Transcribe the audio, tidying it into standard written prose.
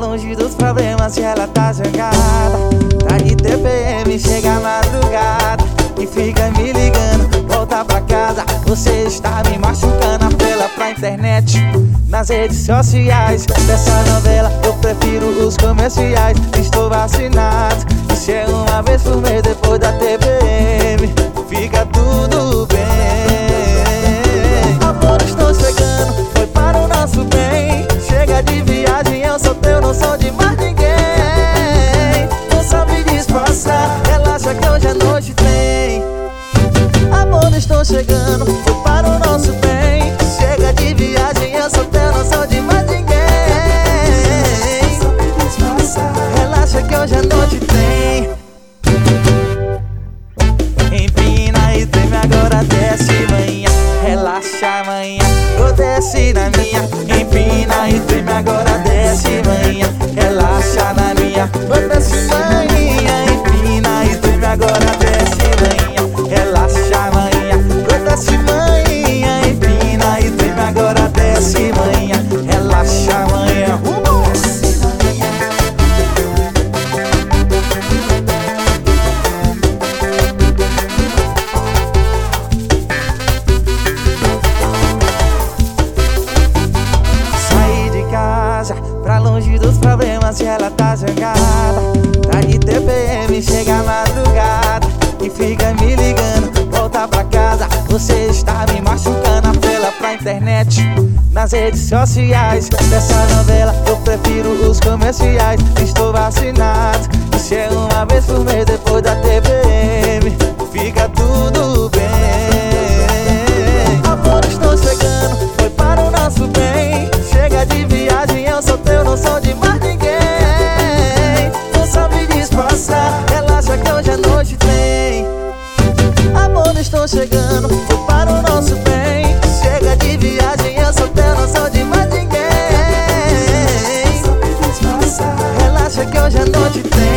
longe dos problemas e ela tá zangada. Tá de TPM, chega a madrugada e fica me ligando, volta pra casa. Você está me machucando, apela pra internet, nas redes sociais. Dessa novela eu prefiro os comerciais. Estou vacinado, isso é uma vez por mês depois da TPM. Fica tudo bem. Amor, estou chegando, foi para o nosso bem. Chega de viagem, eu sou teu, não sou de mais ninguém. Não sabe disfarçar, relaxa que hoje a noite tem. Amor, estou chegando, foi para o nosso bem. Chega de viagem, eu sou teu, não sou de mais ninguém. Relaxa que hoje a noite tem. Empina e treme, agora desce, manhã. Relaxa, manhã, eu desce na minha. Empina e treme, agora desce, manhã. Relaxa na minha, eu desce, manhã. Empina e treme, agora desce, manhã. Relaxa, manhã, eu desce, manhã. Empina e treme, agora desce, manhã. Relaxa, manhã. Pra longe dos problemas e ela tá zangada. Tá de TPM, chega a madrugada e fica me ligando, volta pra casa. Você está me machucando, apela pra internet, nas redes sociais. Dessa novela eu prefiro os comerciais. Estou vacinado, isso é uma vez por mês depois da TPM. Fica tudo bem. Amor, estou chegando, foi para o nosso bem. Chega de viagem, eu sou teu, não sou de mais ninguém. Não sabe disfarçar, relaxa que hoje a noite tem. Amor, estou chegando, foi para o nosso bem. Chega de viagem, eu sou teu, não sou de mais ninguém. Relaxa que hoje a noite tem.